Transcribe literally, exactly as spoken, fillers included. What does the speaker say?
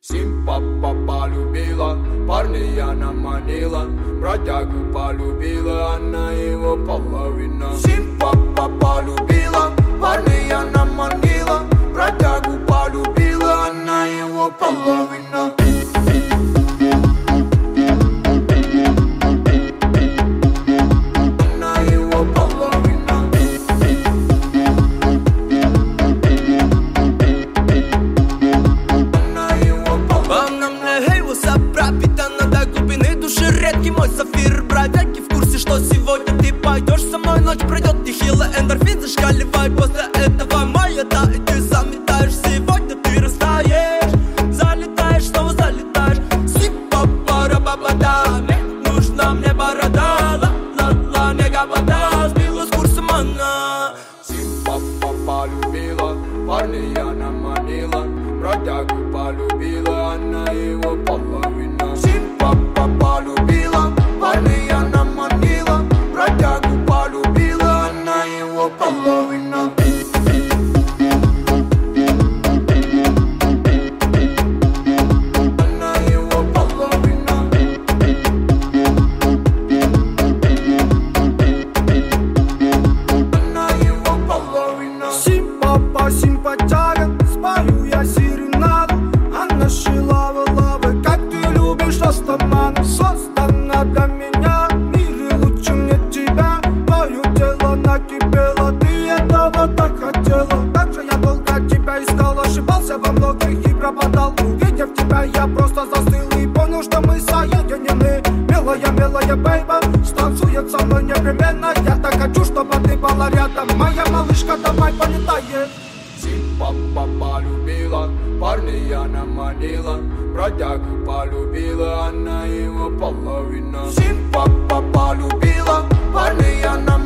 Симпапа полюбила, парня она манила, бродягу полюбила, она его половина. Симпапа полюбила, парня она манила, бродягу полюбила, она его половина. Мой сафир, бродяги в курсе, что сегодня ты пойдешь со мной, ночь пройдет нехило, эндорфин зашкаливает. После этого моя, да, и ты заметаешь. Сегодня ты растаешь, залетаешь, снова залетаешь. Сипа-пара-ба-ба-да, нужна мне борода, ла-ла-ла, не габада, сбила с курсом она. Симпапа полюбила, парня она манила, бродягу полюбила, она его половина. Симпапа полюбила, парня она манила, бродягу полюбила, она его половина. Она его половина. Она его половина. Симпапа, симпатяга, спою я серенаду. Она шила лавы, как ты любишь, растамана. Создана для меня, в мире лучше мне тебя. Твое тело накипело, ты этого так хотела. Так же я долго тебя искал, ошибался во многих и пропадал. Увидев тебя, я просто застыл и понял, что мы соединены. Милая, милая бейба, станцует со мной непременно. Я так хочу, чтобы ты была рядом. Моя малышка, давай полетает. Симпапа полюбила, парня она манила, бродягу полюбила, она его половина. Симпапа полюбила, парня она